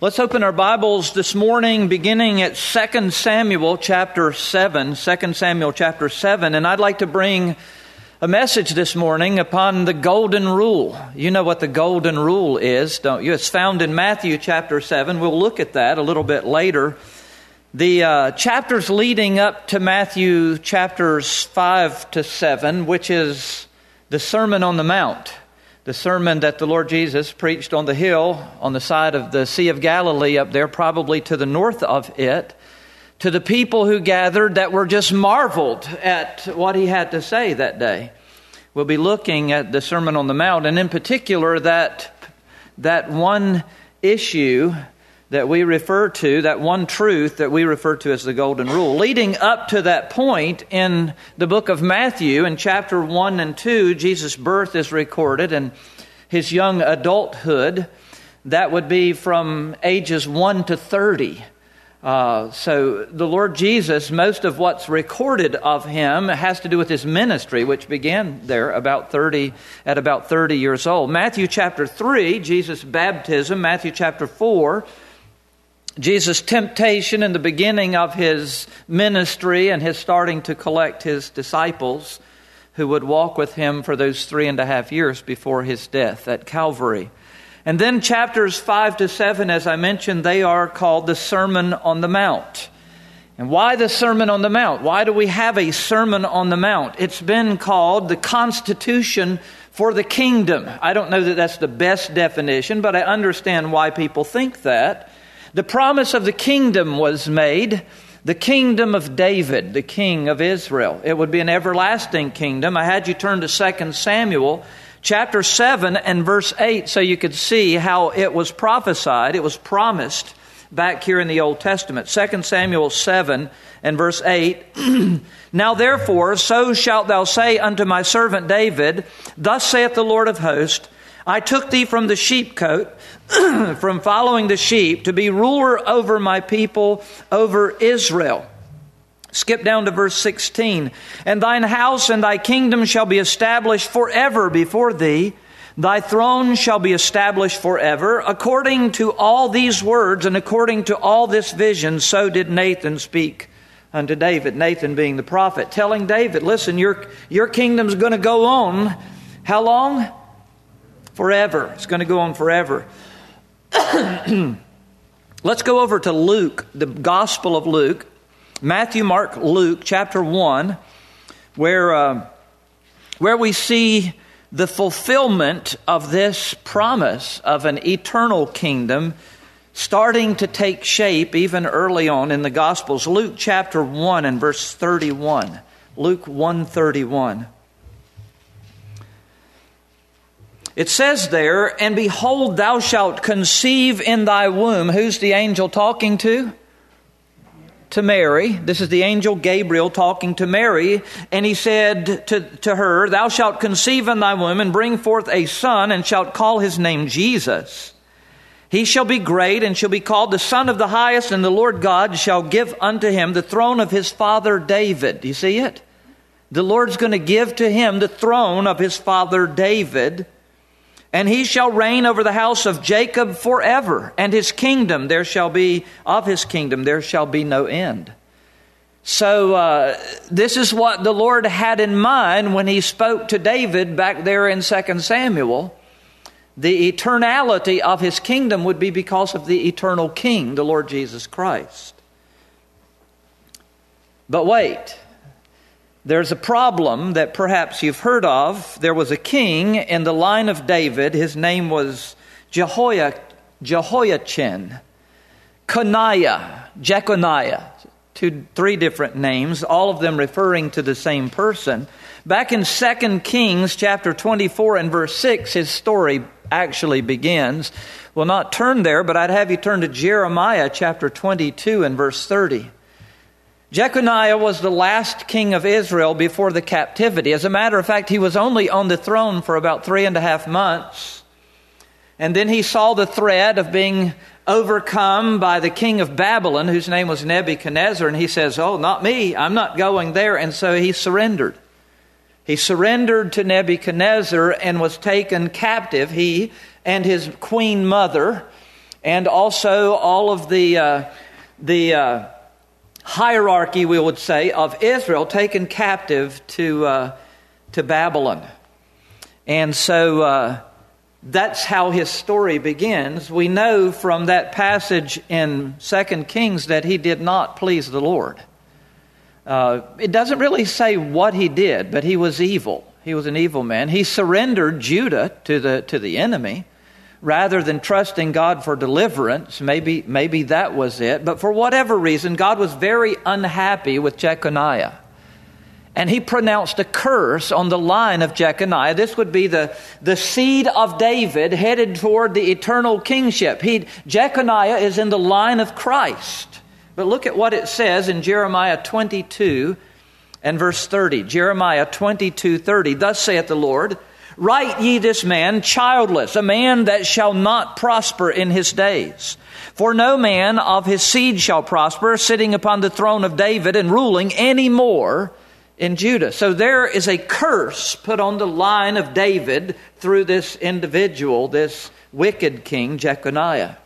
Let's open our Bibles this morning beginning at 2 Samuel chapter 7. 2 Samuel chapter 7. And I'd like to bring a message this morning upon the golden rule. You know what the golden rule is, don't you? It's found in Matthew chapter 7. We'll look at that a little bit later. The chapters leading up to Matthew chapters 5 to 7, which is the Sermon on the Mount. The sermon that the Lord Jesus preached on the hill on the side of the Sea of Galilee up there, probably to the north of it, to the people who gathered that were just marveled at what he had to say that day. We'll be looking at the Sermon on the Mount, and in particular that one issue that we refer to, that one truth that we refer to as the golden rule. Leading up to that point in the book of Matthew, in chapter 1 and 2, Jesus' birth is recorded and his young adulthood. That would be from ages 1 to 30. So the Lord Jesus, most of what's recorded of him has to do with his ministry, which began there at about 30 years old. Matthew chapter 3, Jesus' baptism. Matthew chapter 4, Jesus' temptation in the beginning of his ministry and his starting to collect his disciples who would walk with him for those 3.5 years before his death at Calvary. And then chapters 5 to 7, as I mentioned, they are called the Sermon on the Mount. And why the Sermon on the Mount? Why do we have a Sermon on the Mount? It's been called the Constitution for the Kingdom. I don't know that that's the best definition, but I understand why people think that. The promise of the kingdom was made, the kingdom of David, the king of Israel. It would be an everlasting kingdom. I had you turn to 2 Samuel chapter 7 and verse 8 so you could see how it was prophesied. It was promised back here in the Old Testament. 2 Samuel 7 and verse 8. Now therefore, so shalt thou say unto my servant David, Thus saith the Lord of hosts, I took thee from the sheepcote, from following the sheep, to be ruler over my people, over Israel. Skip down to verse 16. And thine house and thy kingdom shall be established forever before thee. Thy throne shall be established forever. According to all these words and according to all this vision, so did Nathan speak unto David. Nathan being the prophet, telling David, listen, your kingdom's going to go on. How long? Forever. It's going to go on forever. Let's go over to Luke, the Gospel of Luke. Matthew, Mark, Luke, chapter 1, where we see the fulfillment of this promise of an eternal kingdom starting to take shape even early on in the Gospels. Luke chapter 1 and verse 31. Luke 1:31. It says there, and behold, thou shalt conceive in thy womb. Who's the angel talking to? To Mary. This is the angel Gabriel talking to Mary. And he said to her, Thou shalt conceive in thy womb and bring forth a son, and shalt call his name Jesus. He shall be great and shall be called the Son of the Highest, and the Lord God shall give unto him the throne of his father David. Do you see it? The Lord's going to give to him the throne of his father David. And he shall reign over the house of Jacob forever, and his kingdom there shall be no end. So this is what the Lord had in mind when he spoke to David back there in 2 Samuel. The eternality of his kingdom would be because of the eternal King, the Lord Jesus Christ. But wait. There's a problem that perhaps you've heard of. There was a king in the line of David. His name was Jehoiachin, Jeconiah, 3 different names, all of them referring to the same person. Back in 2 Kings chapter 24 and verse 6, his story actually begins. We'll not turn there, but I'd have you turn to Jeremiah chapter 22 and verse 30. Jeconiah was the last king of Israel before the captivity. As a matter of fact, he was only on the throne for about 3.5 months. And then he saw the threat of being overcome by the king of Babylon, whose name was Nebuchadnezzar. And he says, oh, not me. I'm not going there. And so he surrendered. He surrendered to Nebuchadnezzar and was taken captive, he and his queen mother. and also all of the hierarchy, we would say, of Israel taken captive to Babylon. And so that's how his story begins. We know from that passage in 2 Kings that he did not please the Lord. It doesn't really say what he did, but he was evil. He was an evil man. He surrendered Judah to the enemy rather than trusting God for deliverance. Maybe that was it. But for whatever reason, God was very unhappy with Jeconiah. And he pronounced a curse on the line of Jeconiah. This would be the seed of David headed toward the eternal kingship. Jeconiah is in the line of Christ. But look at what it says in Jeremiah 22 and verse 30. Jeremiah 22:30. Thus saith the Lord, write ye this man childless, a man that shall not prosper in his days. For no man of his seed shall prosper, sitting upon the throne of David and ruling any more in Judah. So there is a curse put on the line of David through this individual, this wicked king, Jeconiah.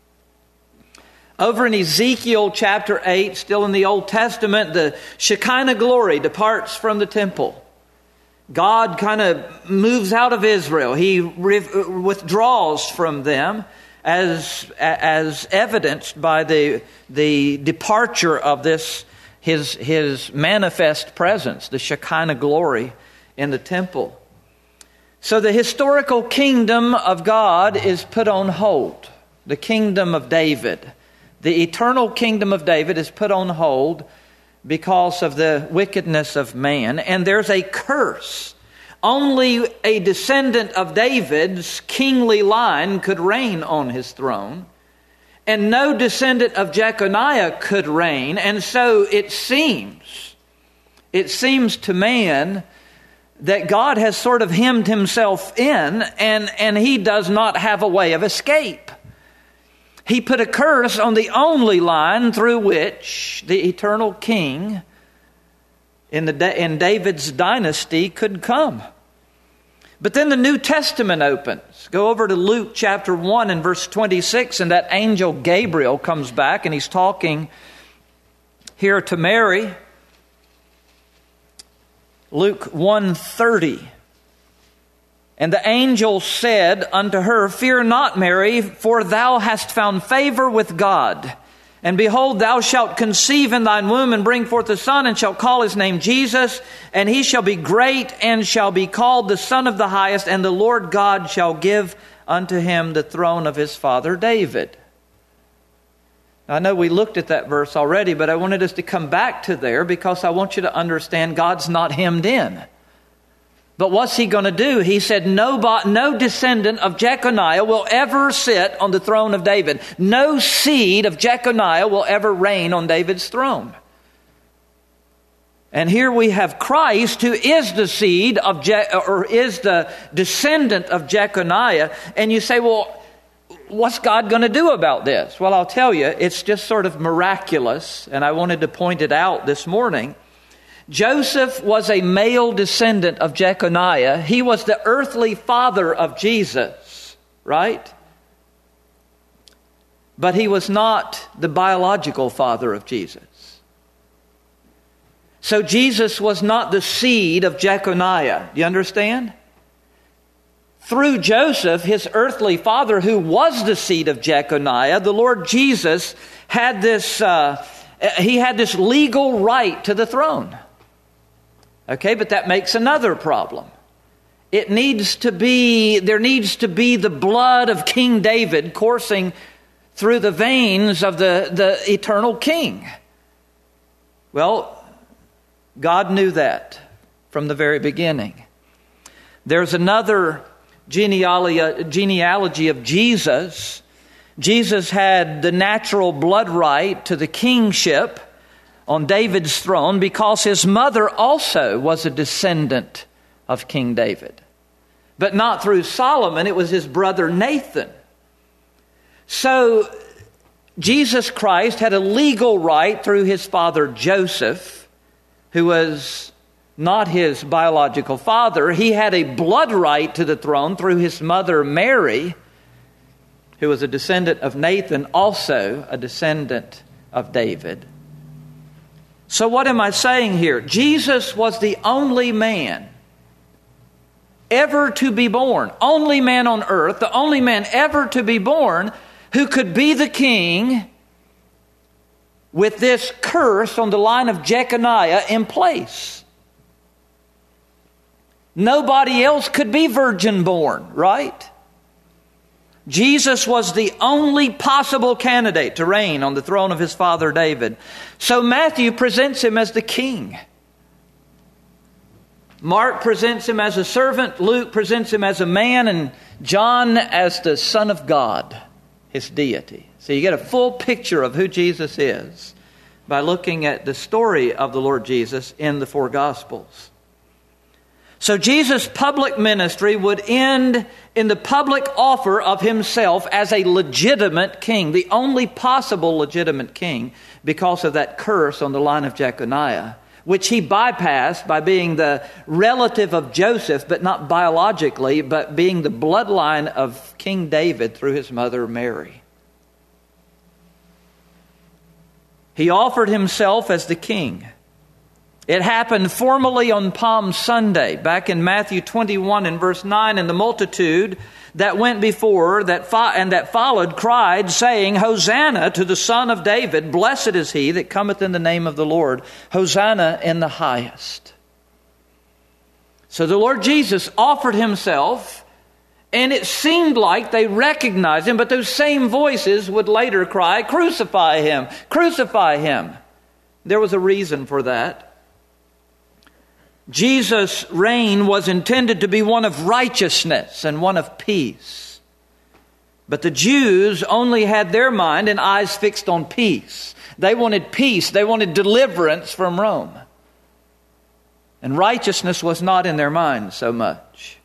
Over in Ezekiel chapter 8, still in the Old Testament, the Shekinah glory departs from the temple. God kind of moves out of Israel. He withdraws from them as evidenced by the departure of this his manifest presence, the Shekinah glory in the temple. So the historical kingdom of God is put on hold. The kingdom of David. The eternal kingdom of David is put on hold because of the wickedness of man. And there's a curse. Only a descendant of David's kingly line could reign on his throne. And no descendant of Jeconiah could reign. And so it seems to man that God has sort of hemmed himself in and he does not have a way of escape. He put a curse on the only line through which the eternal king in David's dynasty could come. But then the New Testament opens. Go over to Luke chapter 1 and verse 26, and that angel Gabriel comes back and he's talking here to Mary. Luke 1:30. And the angel said unto her, fear not, Mary, for thou hast found favor with God. And behold, thou shalt conceive in thine womb and bring forth a son, and shalt call his name Jesus. And he shall be great and shall be called the Son of the Highest. And the Lord God shall give unto him the throne of his father David. Now, I know we looked at that verse already, but I wanted us to come back to there because I want you to understand God's not hemmed in. But what's he going to do? He said, no descendant of Jeconiah will ever sit on the throne of David. No seed of Jeconiah will ever reign on David's throne. And here we have Christ, who is the seed of is the descendant of Jeconiah. And you say, well, what's God going to do about this? Well, I'll tell you, it's just sort of miraculous. And I wanted to point it out this morning. Joseph was a male descendant of Jeconiah. He was the earthly father of Jesus, right? But he was not the biological father of Jesus. So Jesus was not the seed of Jeconiah. Do you understand? Through Joseph, his earthly father, who was the seed of Jeconiah, the Lord Jesus had this legal right to the throne. Okay, but that makes another problem. There needs to be the blood of King David coursing through the veins of the eternal king. Well, God knew that from the very beginning. There's another genealogy of Jesus. Jesus had the natural blood right to the kingship on David's throne because his mother also was a descendant of King David. But not through Solomon, it was his brother Nathan. So Jesus Christ had a legal right through his father Joseph, who was not his biological father. He had a blood right to the throne through his mother Mary, who was a descendant of Nathan, also a descendant of David. So what am I saying here? Jesus was the only man ever to be born, only man on earth, the only man ever to be born who could be the king with this curse on the line of Jeconiah in place. Nobody else could be virgin born, right? Jesus was the only possible candidate to reign on the throne of his father David. So Matthew presents him as the king. Mark presents him as a servant, Luke presents him as a man, and John as the Son of God, his deity. So you get a full picture of who Jesus is by looking at the story of the Lord Jesus in the four Gospels. So Jesus' public ministry would end in the public offer of himself as a legitimate king, the only possible legitimate king, because of that curse on the line of Jeconiah, which he bypassed by being the relative of Joseph, but not biologically, but being the bloodline of King David through his mother Mary. He offered himself as the king. It happened formally on Palm Sunday, back in Matthew 21 and verse 9, and the multitude that went before and that followed cried, saying, Hosanna to the Son of David, blessed is he that cometh in the name of the Lord, Hosanna in the highest. So the Lord Jesus offered himself, and it seemed like they recognized him, but those same voices would later cry, crucify him, crucify him. There was a reason for that. Jesus' reign was intended to be one of righteousness and one of peace. But the Jews only had their mind and eyes fixed on peace. They wanted peace. They wanted deliverance from Rome. And righteousness was not in their mind so much.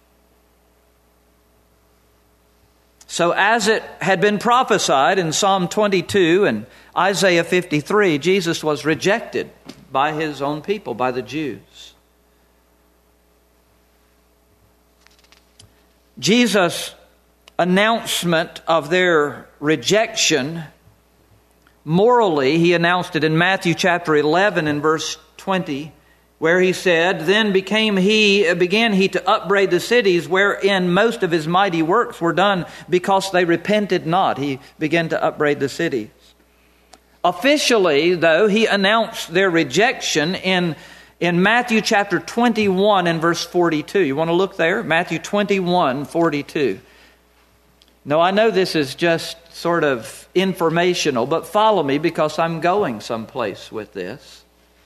So as it had been prophesied in Psalm 22 and Isaiah 53, Jesus was rejected by his own people, by the Jews. Jesus' announcement of their rejection, morally, he announced it in Matthew chapter 11 and verse 20, where he said, Then began he to upbraid the cities wherein most of his mighty works were done, because they repented not. He began to upbraid the cities. Officially, though, he announced their rejection in Matthew chapter 21 and verse 42. You want to look there? Matthew 21, 42. Now, I know this is just sort of informational, but follow me because I'm going someplace with this.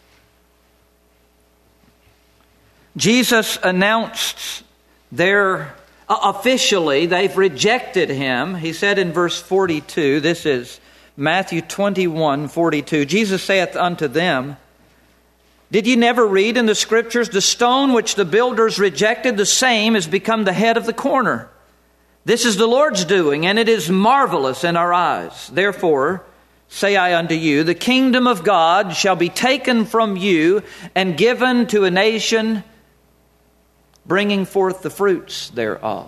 Jesus announced officially they've rejected him. He said in verse 42, this is Matthew 21, 42. Jesus saith unto them, Did ye never read in the Scriptures, the stone which the builders rejected, the same is become the head of the corner? This is the Lord's doing, and it is marvelous in our eyes. Therefore, say I unto you, the kingdom of God shall be taken from you and given to a nation, bringing forth the fruits thereof.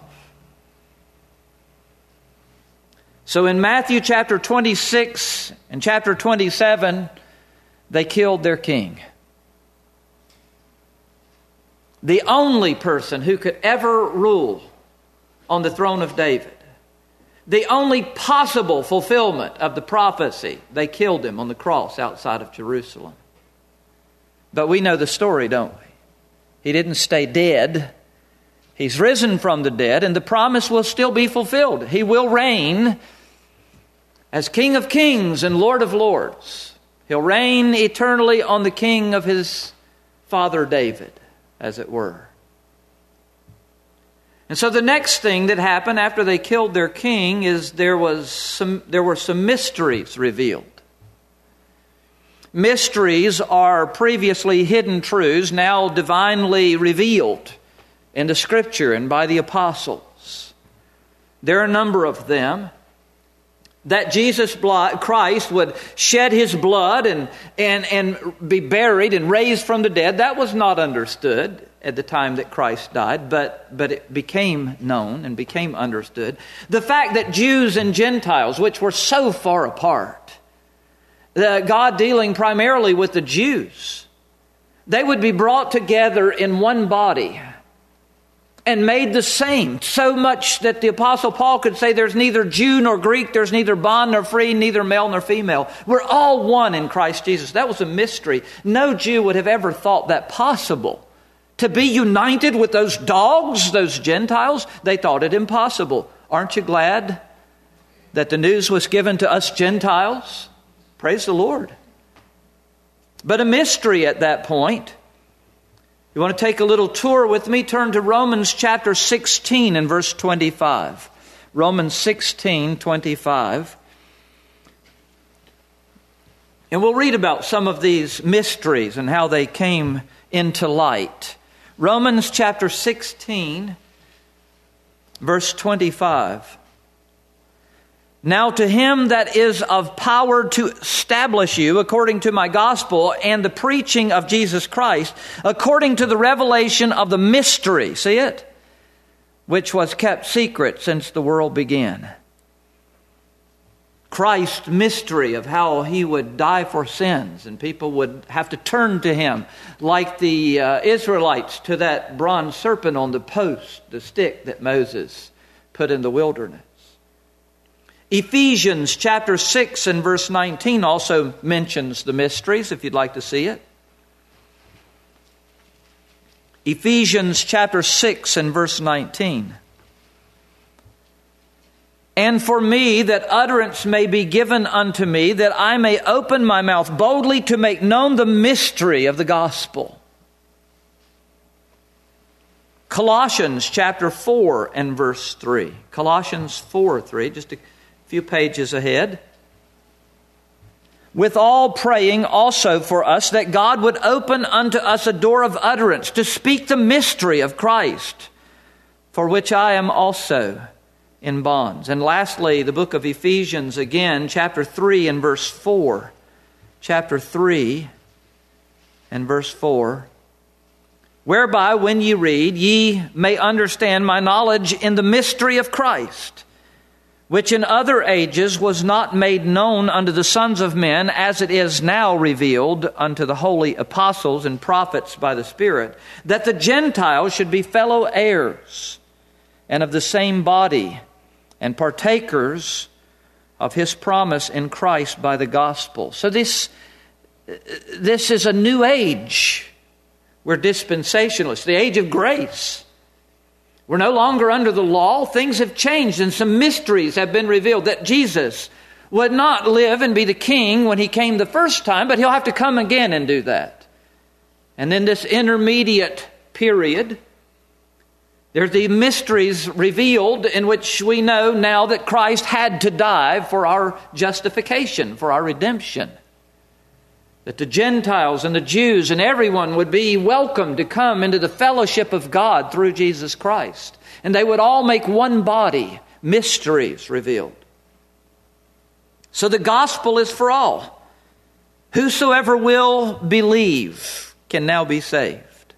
So in Matthew chapter 26 and chapter 27, they killed their king. The only person who could ever rule on the throne of David. The only possible fulfillment of the prophecy. They killed him on the cross outside of Jerusalem. But we know the story, don't we? He didn't stay dead. He's risen from the dead, and the promise will still be fulfilled. He will reign as King of Kings and Lord of Lords. He'll reign eternally on the king of his father David, as it were. And so the next thing that happened after they killed their king is there were some mysteries revealed. Mysteries are previously hidden truths, now divinely revealed in the Scripture and by the apostles. There are a number of them. That Jesus Christ would shed his blood and be buried and raised from the dead, that was not understood at the time that Christ died, but it became known and became understood. The fact that Jews and Gentiles, which were so far apart, God dealing primarily with the Jews, they would be brought together in one body and made the same, so much that the Apostle Paul could say there's neither Jew nor Greek, there's neither bond nor free, neither male nor female. We're all one in Christ Jesus. That was a mystery. No Jew would have ever thought that possible. To be united with those dogs, those Gentiles, they thought it impossible. Aren't you glad that the news was given to us Gentiles? Praise the Lord. But a mystery at that point. You want to take a little tour with me? Turn to Romans chapter 16 and verse 25. Romans 16, 25. And we'll read about some of these mysteries and how they came into light. Romans chapter 16, verse 25. Now to him that is of power to establish you according to my gospel and the preaching of Jesus Christ, according to the revelation of the mystery, see it? Which was kept secret since the world began. Christ's mystery of how he would die for sins and people would have to turn to him like the Israelites to that bronze serpent on the post, the stick that Moses put in the wilderness. Ephesians chapter 6 and verse 19 also mentions the mysteries, if you'd like to see it. Ephesians chapter 6 and verse 19. And for me, that utterance may be given unto me, that I may open my mouth boldly to make known the mystery of the gospel. Colossians chapter 4 and verse 3. Colossians 4:3, just a few pages ahead. With all praying also for us that God would open unto us a door of utterance to speak the mystery of Christ, for which I am also in bonds. And lastly, the book of Ephesians again, chapter 3 and verse 4. Chapter 3 and verse 4. Whereby when ye read, ye may understand my knowledge in the mystery of Christ, which in other ages was not made known unto the sons of men, as it is now revealed unto the holy apostles and prophets by the Spirit, that the Gentiles should be fellow heirs and of the same body, and partakers of his promise in Christ by the gospel. So this is a new age. We're dispensationalists, the age of grace. We're no longer under the law. Things have changed and some mysteries have been revealed, that Jesus would not live and be the king when he came the first time, but he'll have to come again and do that. And then this intermediate period, there's the mysteries revealed in which we know now that Christ had to die for our justification, for our redemption. That the Gentiles and the Jews and everyone would be welcome to come into the fellowship of God through Jesus Christ. And they would all make one body, mysteries revealed. So the gospel is for all. Whosoever will believe can now be saved.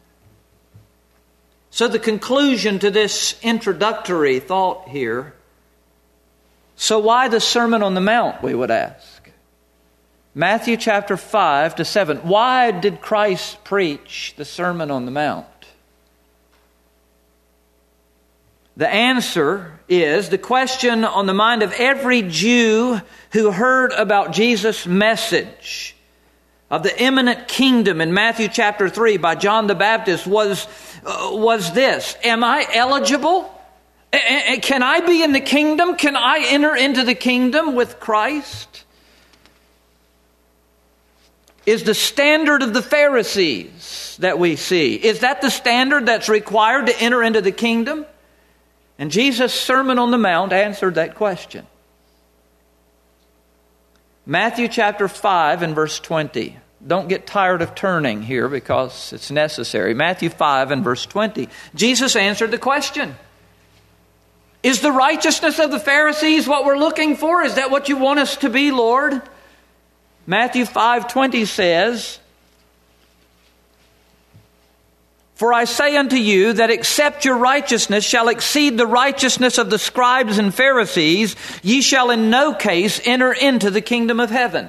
So the conclusion to this introductory thought here, so why the Sermon on the Mount, we would ask? Matthew chapter 5 to 7. Why did Christ preach the Sermon on the Mount? The answer is the question on the mind of every Jew who heard about Jesus' message of the imminent kingdom in Matthew chapter 3 by John the Baptist was this: am I eligible? Can I be in the kingdom? Can I enter into the kingdom with Christ? Is the standard of the Pharisees that we see, is that the standard that's required to enter into the kingdom? And Jesus' Sermon on the Mount answered that question. Matthew chapter 5 and verse 20. Don't get tired of turning here because it's necessary. Matthew 5 and verse 20. Jesus answered the question. Is the righteousness of the Pharisees what we're looking for? Is that what you want us to be, Lord? Matthew 5:20 says, For I say unto you that except your righteousness shall exceed the righteousness of the scribes and Pharisees, ye shall in no case enter into the kingdom of heaven.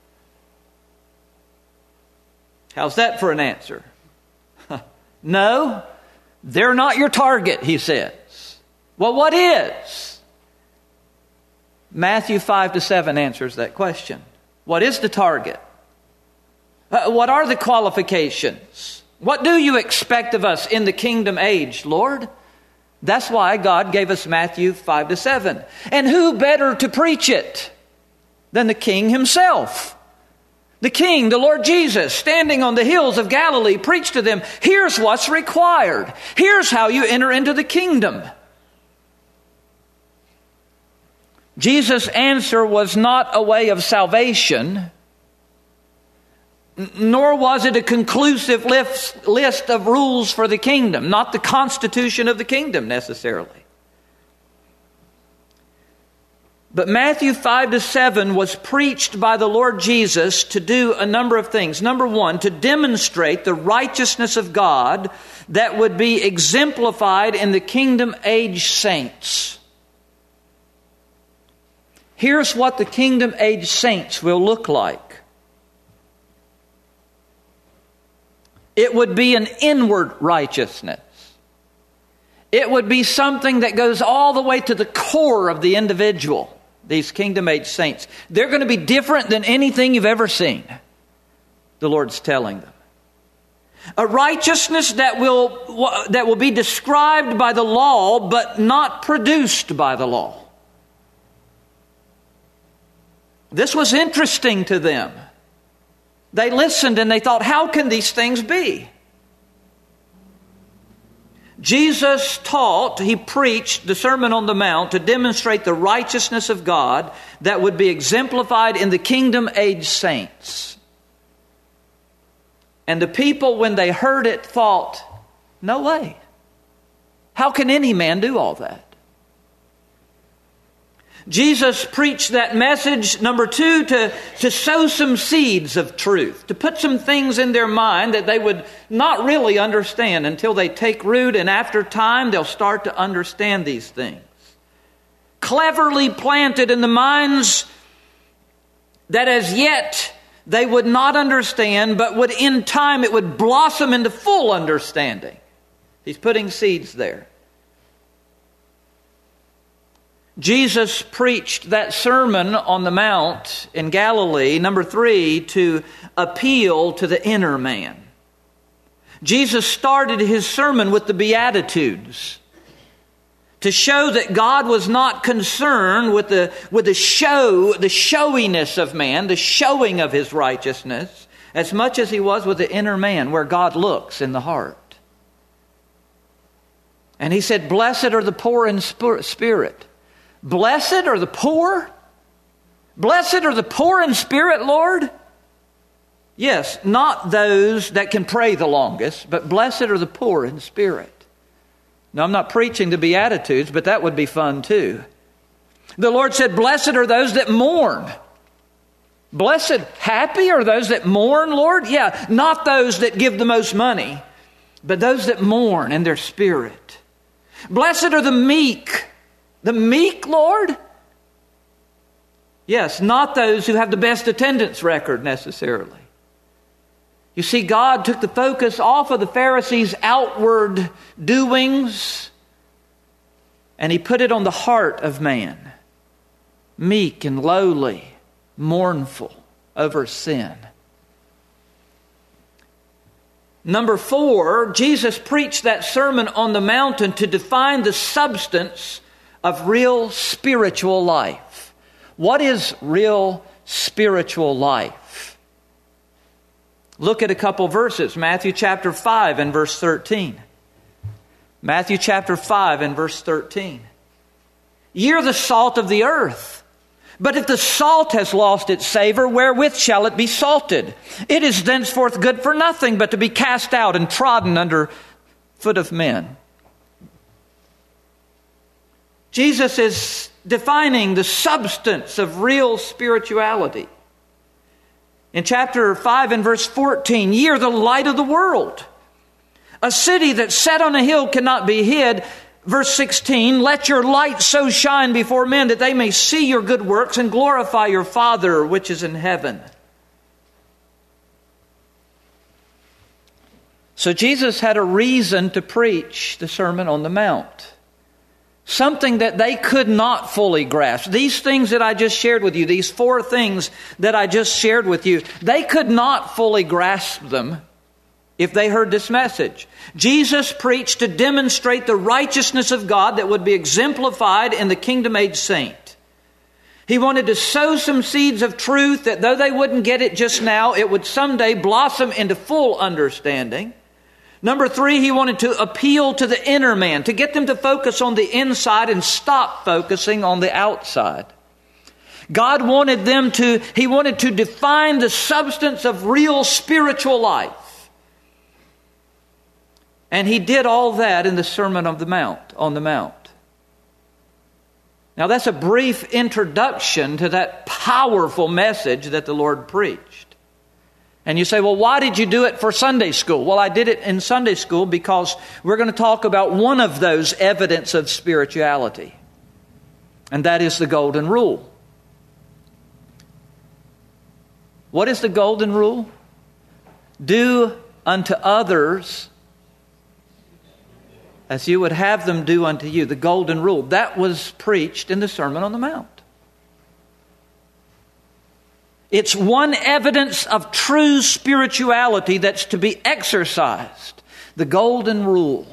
How's that for an answer? No, they're not your target, he says. Well, what is? Matthew 5-7 answers that question. What is the target? What are the qualifications? What do you expect of us in the kingdom age, Lord? That's why God gave us Matthew 5-7. And who better to preach it than the King himself? The King, the Lord Jesus, standing on the hills of Galilee, preached to them, here's what's required. Here's how you enter into the kingdom. Jesus' answer was not a way of salvation, nor was it a conclusive list of rules for the kingdom, not the constitution of the kingdom necessarily. But Matthew 5-7 was preached by the Lord Jesus to do a number of things. Number one, to demonstrate the righteousness of God that would be exemplified in the kingdom age saints. Here's what the kingdom age saints will look like. It would be an inward righteousness. It would be something that goes all the way to the core of the individual. These kingdom age saints. They're going to be different than anything you've ever seen. The Lord's telling them. A righteousness that will be described by the law, but not produced by the law. This was interesting to them. They listened and they thought, how can these things be? Jesus taught, he preached the Sermon on the Mount to demonstrate the righteousness of God that would be exemplified in the kingdom age saints. And the people, when they heard it, thought, no way. How can any man do all that? Jesus preached that message, number two, to sow some seeds of truth, to put some things in their mind that they would not really understand until they take root, and after time they'll start to understand these things. Cleverly planted in the minds that as yet they would not understand, but would in time it would blossom into full understanding. He's putting seeds there. Jesus preached that Sermon on the Mount in Galilee, number three, to appeal to the inner man. Jesus started his sermon with the Beatitudes to show that God was not concerned with the showiness of man, the showing of his righteousness, as much as he was with the inner man, where God looks in the heart. And he said, blessed are the poor in spirit. Blessed are the poor? Blessed are the poor in spirit, Lord? Yes, not those that can pray the longest, but blessed are the poor in spirit. Now, I'm not preaching the Beatitudes, but that would be fun too. The Lord said, blessed are those that mourn. Blessed, happy are those that mourn, Lord? Yeah, not those that give the most money, but those that mourn in their spirit. Blessed are the meek. The meek, Lord? Yes, not those who have the best attendance record necessarily. You see, God took the focus off of the Pharisees' outward doings and he put it on the heart of man. Meek and lowly, mournful over sin. Number four, Jesus preached that Sermon on the Mountain to define the substance of real spiritual life. What is real spiritual life? Look at a couple verses. Matthew chapter 5 and verse 13. Matthew chapter 5 and verse 13. Ye are the salt of the earth. But if the salt has lost its savor, wherewith shall it be salted? It is thenceforth good for nothing but to be cast out and trodden under foot of men. Jesus is defining the substance of real spirituality. In chapter 5 and verse 14, ye are the light of the world. A city that's set on a hill cannot be hid. Verse 16, let your light so shine before men that they may see your good works and glorify your Father which is in heaven. So Jesus had a reason to preach the Sermon on the Mount. Something that they could not fully grasp. These things that I just shared with you, these 4 things that I just shared with you, they could not fully grasp them if they heard this message. Jesus preached to demonstrate the righteousness of God that would be exemplified in the kingdom-age saint. He wanted to sow some seeds of truth that though they wouldn't get it just now, it would someday blossom into full understanding. Number 3, he wanted to appeal to the inner man, to get them to focus on the inside and stop focusing on the outside. God wanted he wanted to define the substance of real spiritual life. And he did all that in the Sermon on the Mount. Now that's a brief introduction to that powerful message that the Lord preached. And you say, well, why did you do it for Sunday school? Well, I did it in Sunday school because we're going to talk about one of those evidence of spirituality. And that is the Golden Rule. What is the Golden Rule? Do unto others as you would have them do unto you. The Golden Rule. That was preached in the Sermon on the Mount. It's one evidence of true spirituality that's to be exercised. The Golden Rule.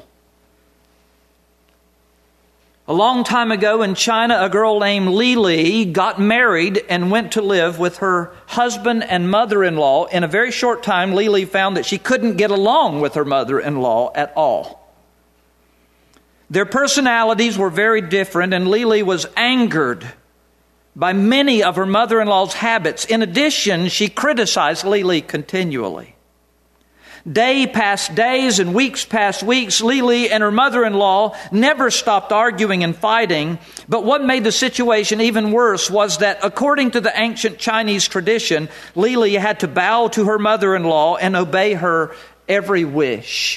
A long time ago in China, a girl named Li Li got married and went to live with her husband and mother-in-law. In a very short time, Li Li found that she couldn't get along with her mother-in-law at all. Their personalities were very different, and Li Li was angered by many of her mother-in-law's habits. In addition, she criticized Li Li continually. Day past days and weeks past weeks, Li Li and her mother-in-law never stopped arguing and fighting. But what made the situation even worse was that, according to the ancient Chinese tradition, Li Li had to bow to her mother-in-law and obey her every wish.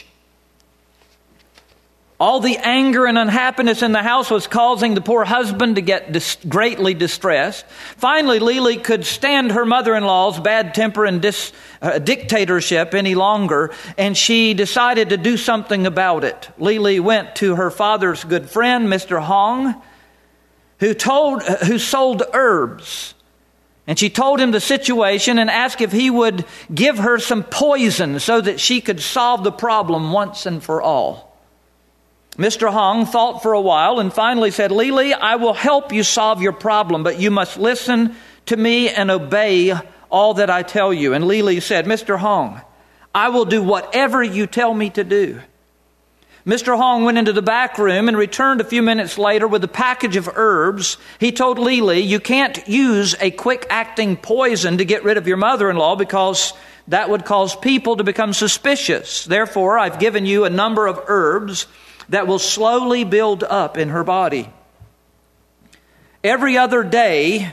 All the anger and unhappiness in the house was causing the poor husband to get greatly distressed. Finally, Li Li could stand her mother-in-law's bad temper and dictatorship any longer, and she decided to do something about it. Li Li went to her father's good friend, Mr. Hong, who sold herbs. And she told him the situation and asked if he would give her some poison so that she could solve the problem once and for all. Mr. Hong thought for a while and finally said, Li Li, I will help you solve your problem, but you must listen to me and obey all that I tell you. And Li Li said, Mr. Hong, I will do whatever you tell me to do. Mr. Hong went into the back room and returned a few minutes later with a package of herbs. He told Li Li, you can't use a quick-acting poison to get rid of your mother-in-law because that would cause people to become suspicious. Therefore, I've given you a number of herbs that will slowly build up in her body. Every other day,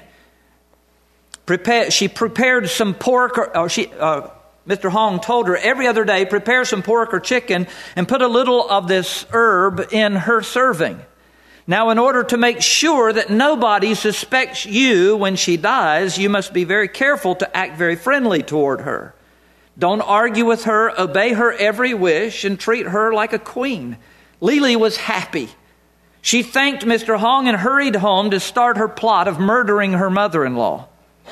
she prepared some pork, Mr. Hong told her, every other day, prepare some pork or chicken and put a little of this herb in her serving. Now, in order to make sure that nobody suspects you when she dies, you must be very careful to act very friendly toward her. Don't argue with her, obey her every wish, and treat her like a queen. Li Li was happy. She thanked Mr. Hong and hurried home to start her plot of murdering her mother-in-law.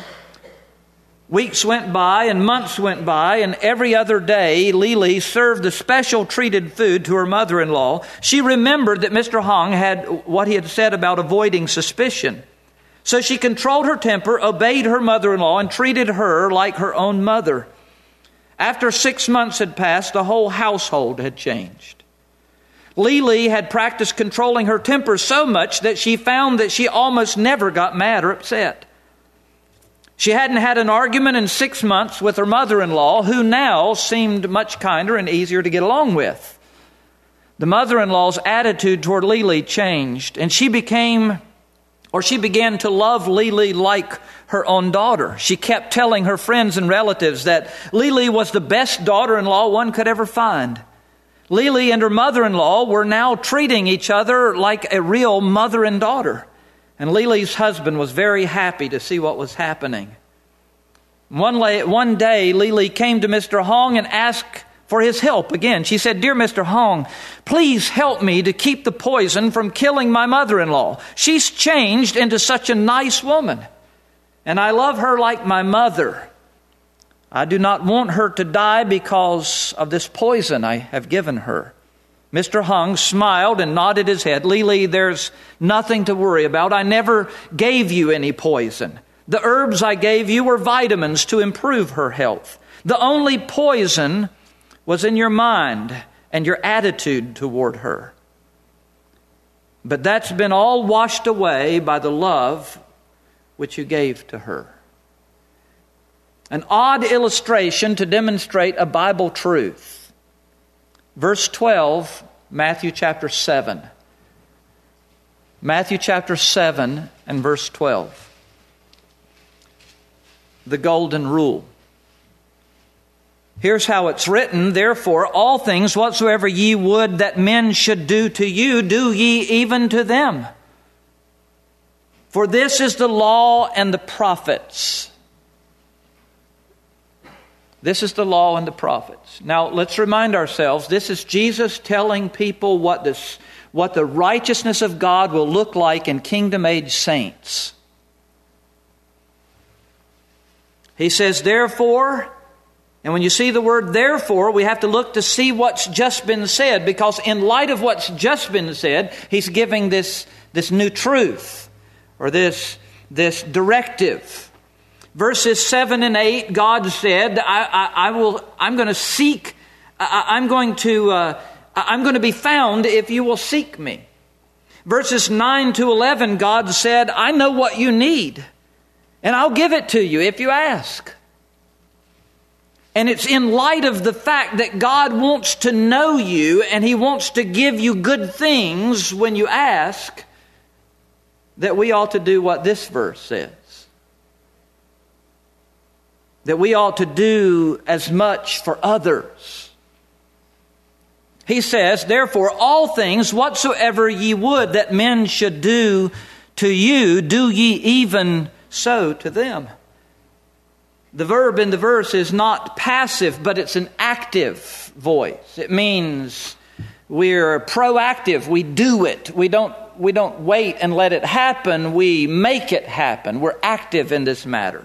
Weeks went by and months went by, and every other day Li Li served the special treated food to her mother-in-law. She remembered that Mr. Hong had what he had said about avoiding suspicion. So she controlled her temper, obeyed her mother-in-law, and treated her like her own mother. After 6 months had passed, the whole household had changed. Li Li had practiced controlling her temper so much that she found that she almost never got mad or upset. She hadn't had an argument in 6 months with her mother-in-law, who now seemed much kinder and easier to get along with. The mother-in-law's attitude toward Li Li changed, and she began to love Li Li like her own daughter. She kept telling her friends and relatives that Li Li was the best daughter-in-law one could ever find. Lily and her mother-in-law were now treating each other like a real mother and daughter. And Lily's husband was very happy to see what was happening. One day, Lily came to Mr. Hong and asked for his help again. She said, "Dear Mr. Hong, please help me to keep the poison from killing my mother-in-law. She's changed into such a nice woman, and I love her like my mother. I do not want her to die because of this poison I have given her." Mr. Hung smiled and nodded his head. "Lily, there's nothing to worry about. I never gave you any poison. The herbs I gave you were vitamins to improve her health. The only poison was in your mind and your attitude toward her. But that's been all washed away by the love which you gave to her." An odd illustration to demonstrate a Bible truth. Verse 12, Matthew chapter 7. Matthew chapter 7 and verse 12. The golden rule. Here's how it's written: "Therefore, all things whatsoever ye would that men should do to you, do ye even to them. For this is the law and the prophets." This is the law and the prophets. Now, let's remind ourselves, this is Jesus telling people what the righteousness of God will look like in kingdom-age saints. He says, "Therefore," and when you see the word "therefore," we have to look to see what's just been said, because in light of what's just been said, he's giving this new truth, or this directive. Verses 7 and 8, God said, I'm going to be found if you will seek me. Verses 9 to 11, God said, "I know what you need, and I'll give it to you if you ask." And it's in light of the fact that God wants to know you and He wants to give you good things when you ask, that we ought to do what this verse says. That we ought to do as much for others. He says, "Therefore, all things whatsoever ye would that men should do to you, do ye even so to them." The verb in the verse is not passive, but it's an active voice. It means we're proactive. We do it. We don't wait and let it happen. We make it happen. We're active in this matter.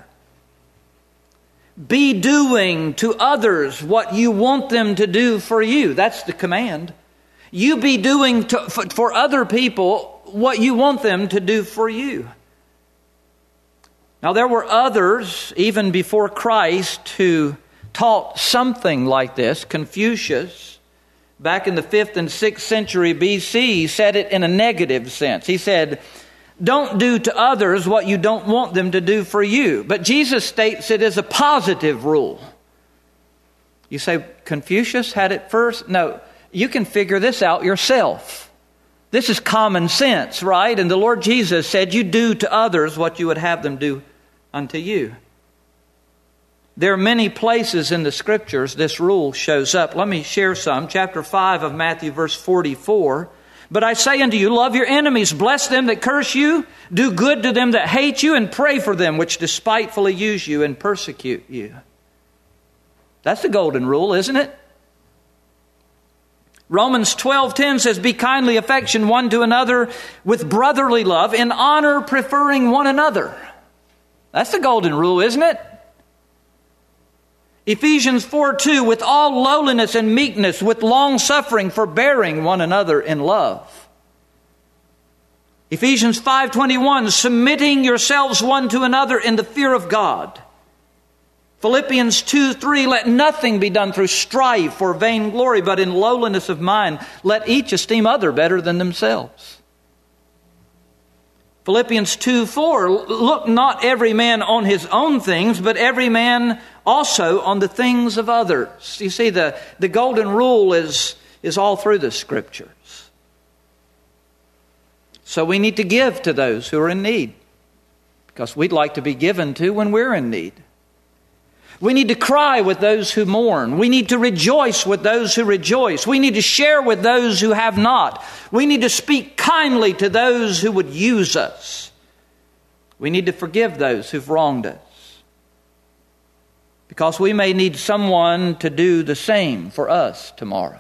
Be doing to others what you want them to do for you. That's the command. You be doing for other people what you want them to do for you. Now, there were others, even before Christ, who taught something like this. Confucius, back in the 5th and 6th century BC, said it in a negative sense. He said, "Don't do to others what you don't want them to do for you." But Jesus states it as a positive rule. You say, Confucius had it first? No, you can figure this out yourself. This is common sense, right? And the Lord Jesus said, "You do to others what you would have them do unto you." There are many places in the Scriptures this rule shows up. Let me share some. Chapter 5 of Matthew, verse 44. "But I say unto you, love your enemies, bless them that curse you, do good to them that hate you, and pray for them which despitefully use you and persecute you." That's the golden rule, isn't it? Romans 12:10 says, "Be kindly affectioned one to another with brotherly love, in honor preferring one another." That's the golden rule, isn't it? Ephesians 4:2, "With all lowliness and meekness, with long suffering, forbearing one another in love." Ephesians 5:21, "Submitting yourselves one to another in the fear of God." Philippians 2:3, "Let nothing be done through strife or vainglory, but in lowliness of mind, let each esteem other better than themselves." Philippians 2:4, "Look not every man on his own things, but every man also on the things of others." You see, the golden rule is all through the Scriptures. So we need to give to those who are in need, because we'd like to be given to when we're in need. We need to cry with those who mourn. We need to rejoice with those who rejoice. We need to share with those who have not. We need to speak kindly to those who would use us. We need to forgive those who've wronged us, because we may need someone to do the same for us tomorrow.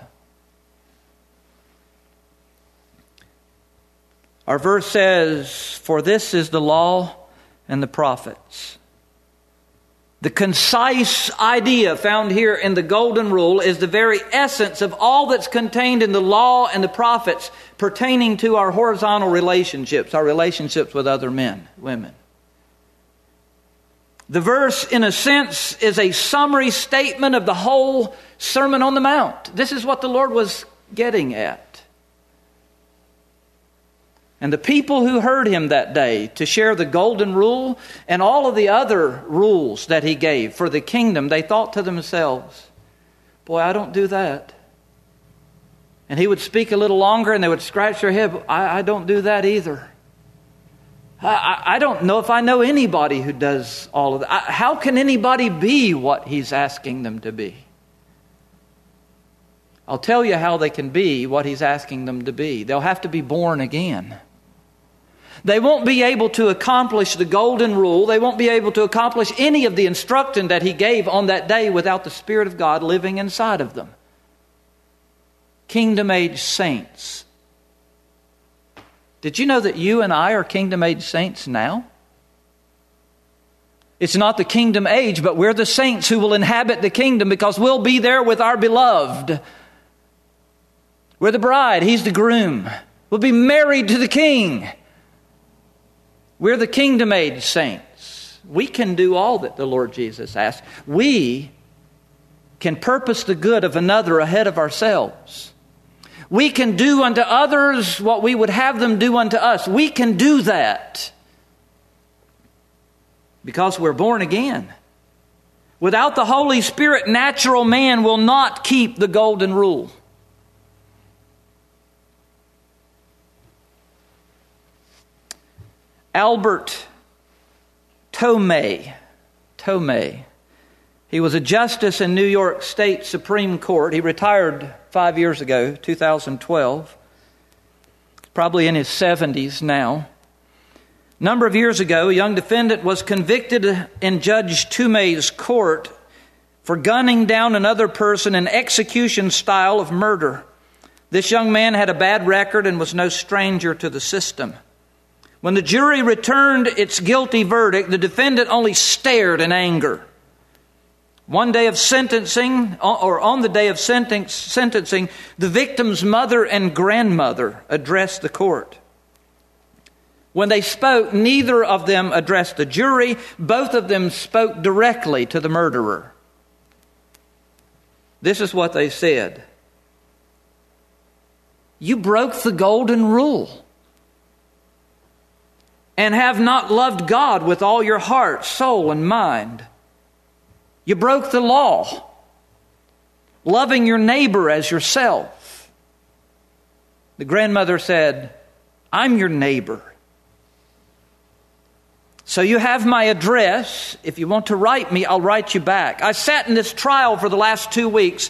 Our verse says, "For this is the law and the prophets." The concise idea found here in the Golden Rule is the very essence of all that's contained in the law and the prophets pertaining to our horizontal relationships, our relationships with other men, women. The verse, in a sense, is a summary statement of the whole Sermon on the Mount. This is what the Lord was getting at. And the people who heard him that day to share the Golden Rule and all of the other rules that he gave for the kingdom, they thought to themselves, "Boy, I don't do that." And he would speak a little longer and they would scratch their head, I don't do that either. I don't know if I know anybody who does all of that. How can anybody be what he's asking them to be? I'll tell you how they can be what he's asking them to be. They'll have to be born again. They won't be able to accomplish the Golden Rule. They won't be able to accomplish any of the instruction that he gave on that day without the Spirit of God living inside of them. Kingdom age saints. Did you know that you and I are kingdom age saints now? It's not the kingdom age, but we're the saints who will inhabit the kingdom because we'll be there with our beloved. We're the bride. He's the groom. We'll be married to the king. We're the kingdom age saints. We can do all that the Lord Jesus asked. We can purpose the good of another ahead of ourselves. We can do unto others what we would have them do unto us. We can do that because we're born again. Without the Holy Spirit, natural man will not keep the Golden Rule. Albert Tomei. He was a justice in New York State Supreme Court. He retired 5 years ago, 2012. Probably in his 70s now. A number of years ago, a young defendant was convicted in Judge Tomei's court for gunning down another person in execution style of murder. This young man had a bad record and was no stranger to the system. When the jury returned its guilty verdict, the defendant only stared in anger. On the day of sentencing, the victim's mother and grandmother addressed the court. When they spoke, neither of them addressed the jury. Both of them spoke directly to the murderer. This is what they said. "You broke the Golden Rule and have not loved God with all your heart, soul, and mind. You broke the law, loving your neighbor as yourself." The grandmother said, "I'm your neighbor. So you have my address. If you want to write me, I'll write you back. I sat in this trial for the last 2 weeks.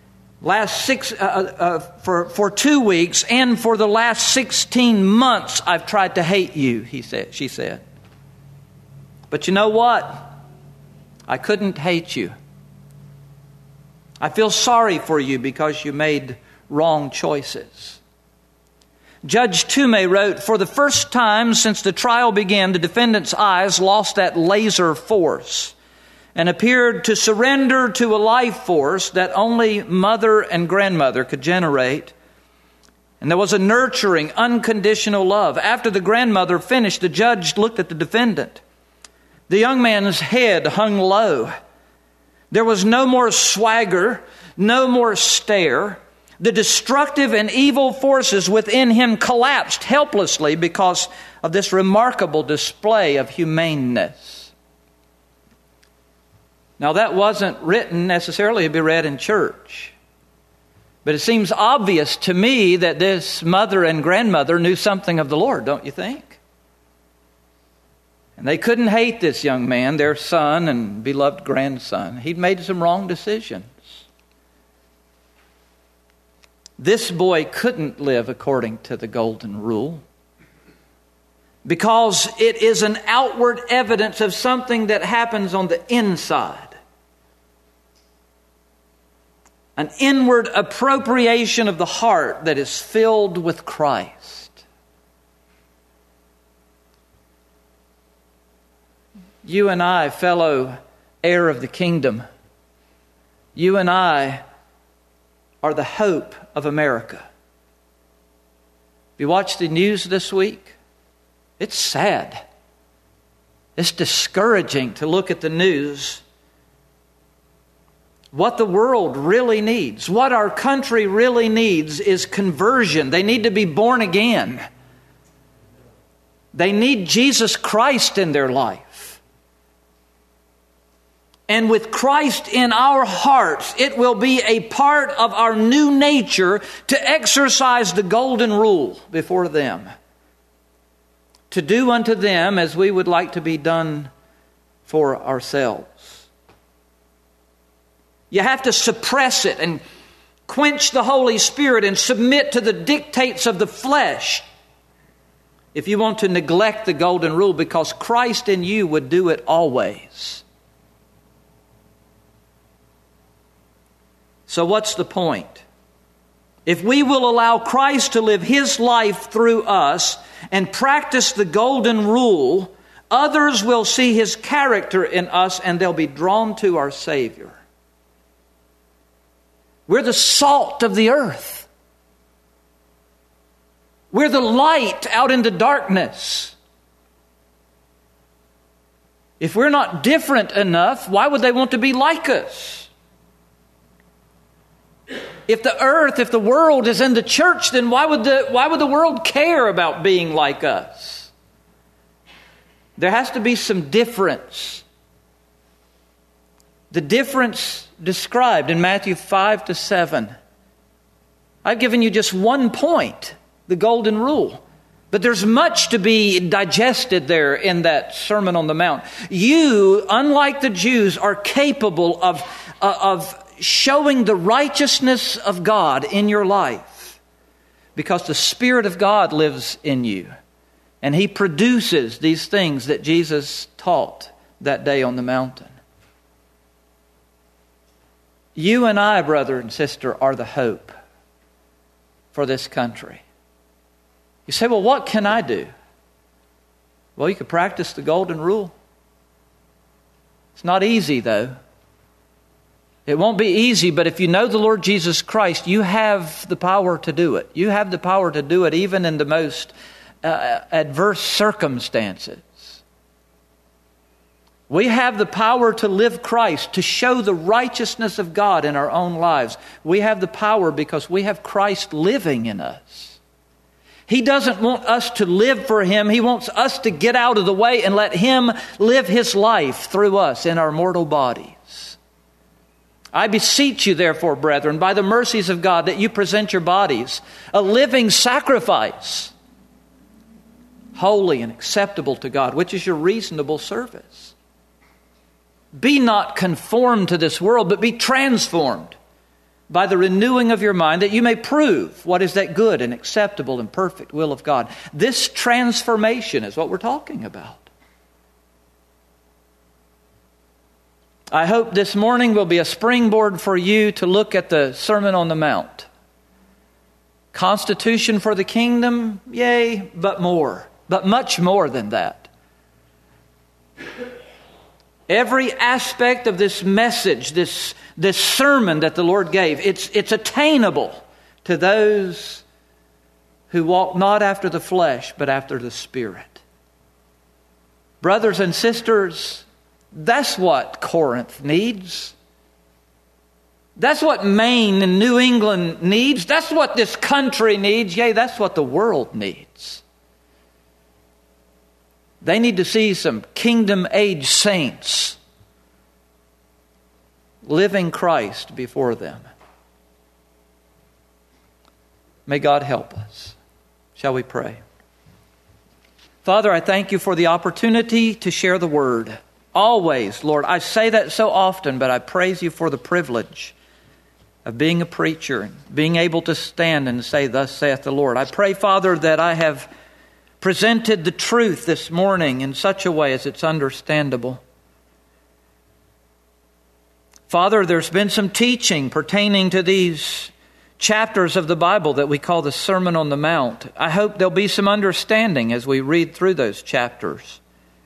For 2 weeks, and for the last 16 months, I've tried to hate you," she said. "But you know what? I couldn't hate you. I feel sorry for you because you made wrong choices." Judge Tomei wrote, "For the first time since the trial began, the defendant's eyes lost that laser force and appeared to surrender to a life force that only mother and grandmother could generate. And there was a nurturing, unconditional love. After the grandmother finished, the judge looked at the defendant. The young man's head hung low. There was no more swagger, no more stare. The destructive and evil forces within him collapsed helplessly because of this remarkable display of humaneness." Now, that wasn't written necessarily to be read in church. But it seems obvious to me that this mother and grandmother knew something of the Lord, don't you think? And they couldn't hate this young man, their son and beloved grandson. He'd made some wrong decisions. This boy couldn't live according to the golden rule because it is an outward evidence of something that happens on the inside. An inward appropriation of the heart that is filled with Christ. You and I, fellow heir of the kingdom, you and I are the hope of America. Have you watched the news this week? It's sad. It's discouraging to look at the news. What the world really needs, what our country really needs is conversion. They need to be born again. They need Jesus Christ in their life. And with Christ in our hearts, it will be a part of our new nature to exercise the golden rule before them. To do unto them as we would like to be done for ourselves. You have to suppress it and quench the Holy Spirit and submit to the dictates of the flesh if you want to neglect the golden rule, because Christ in you would do it always. So what's the point? If we will allow Christ to live His life through us and practice the golden rule, others will see His character in us and they'll be drawn to our Savior. We're the salt of the earth. We're the light out in the darkness. If we're not different enough, why would they want to be like us? If the world is in the church, then why would the world care about being like us? There has to be some difference. The difference described in Matthew 5-7. I've given you just one point, the golden rule. But there's much to be digested there in that Sermon on the Mount. You, unlike the Jews, are capable of showing the righteousness of God in your life because the Spirit of God lives in you. And He produces these things that Jesus taught that day on the mountain. You and I, brother and sister, are the hope for this country. You say, well, what can I do? Well, you could practice the golden rule. It's not easy, though. It won't be easy, but if you know the Lord Jesus Christ, you have the power to do it. You have the power to do it even in the most adverse circumstances. We have the power to live Christ, to show the righteousness of God in our own lives. We have the power because we have Christ living in us. He doesn't want us to live for Him. He wants us to get out of the way and let Him live His life through us in our mortal bodies. I beseech you, therefore, brethren, by the mercies of God, that you present your bodies a living sacrifice, holy and acceptable to God, which is your reasonable service. Be not conformed to this world, but be transformed by the renewing of your mind, that you may prove what is that good and acceptable and perfect will of God. This transformation is what we're talking about. I hope this morning will be a springboard for you to look at the Sermon on the Mount. Constitution for the kingdom, yea, but more, but much more than that. Every aspect of this message, this sermon that the Lord gave, it's attainable to those who walk not after the flesh, but after the Spirit. Brothers and sisters, that's what Corinth needs. That's what Maine and New England needs. That's what this country needs. Yea, that's what the world needs. They need to see some kingdom-age saints living Christ before them. May God help us. Shall we pray? Father, I thank you for the opportunity to share the word. Always, Lord, I say that so often, but I praise you for the privilege of being a preacher and being able to stand and say, "Thus saith the Lord." I pray, Father, that I have presented the truth this morning in such a way as it's understandable. Father, there's been some teaching pertaining to these chapters of the Bible that we call the Sermon on the Mount. I hope there'll be some understanding as we read through those chapters.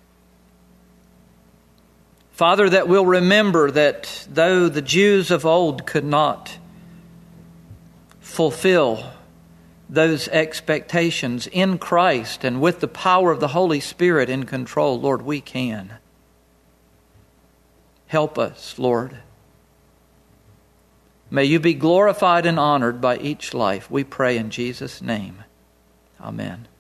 Father, that we'll remember that though the Jews of old could not fulfill those expectations in Christ and with the power of the Holy Spirit in control, Lord, we can. Help us, Lord. May you be glorified and honored by each life. We pray in Jesus' name. Amen.